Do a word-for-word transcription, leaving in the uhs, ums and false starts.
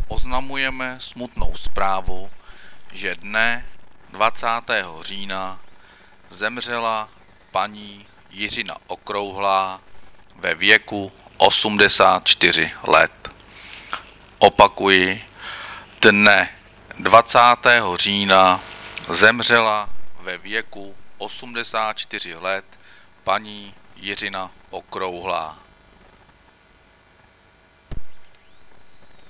oznamujeme smutnou zprávu, že dne dvacátého října zemřela paní Jiřina Okrouhlá ve věku osmdesát čtyři let. Opakuji, dne dvacátého října zemřela ve věku osmdesát čtyři let paní Jiřina Okrouhlá.